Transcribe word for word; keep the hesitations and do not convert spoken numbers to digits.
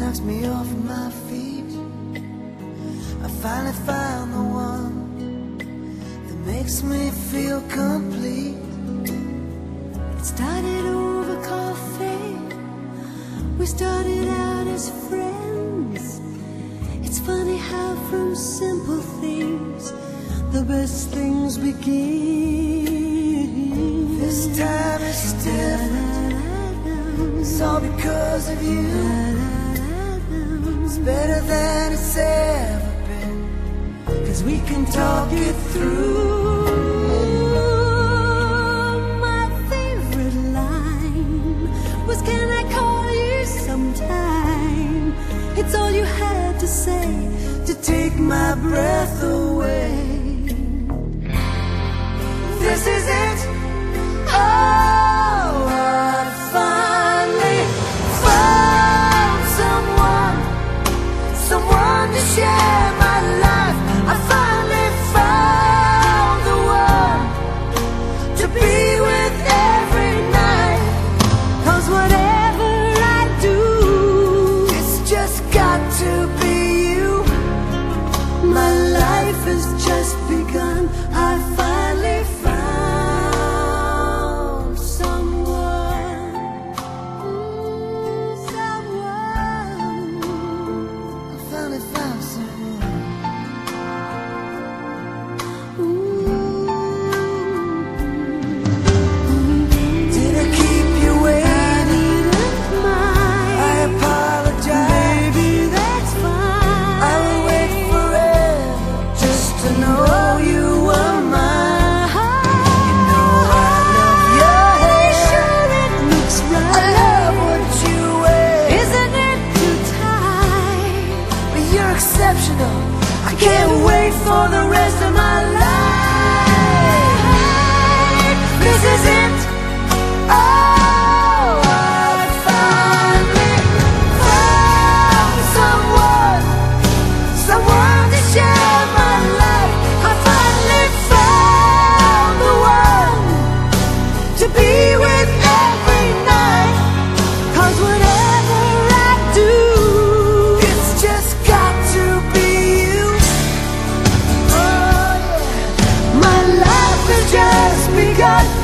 knocks me off my feet. I finally found the one that makes me feel complete. It started over coffee. We started out as friends. It's funny how from simple things the best things begin. This time it's different. It's all because of you. It's better than it's ever been, 'cause we can talk it through. My favorite line was, "Can I call you sometime?" It's all you had to say to take my breath away. This is it. Oh, I finally found someone, someone to share my life. I finally found the one to be with every night. 'Cause whatever I do, it's just got to be you. My life has just begun. I finally found someone, someone. I finally found someone. Did I keep you waiting? I apologize. Baby, that's fine. I will wait forever just to know you were mine. You know I love your hair. Sure it looks right. I love what you wear. Isn't it too tight? But you're exceptional. I can't wait for the rest of my life. This is it. Oh, I finally found someone, someone to share my life. I finally found the one to be with every night. 'Cause whatever I do, it's just got to be you. Oh, yeah. My life has just begun.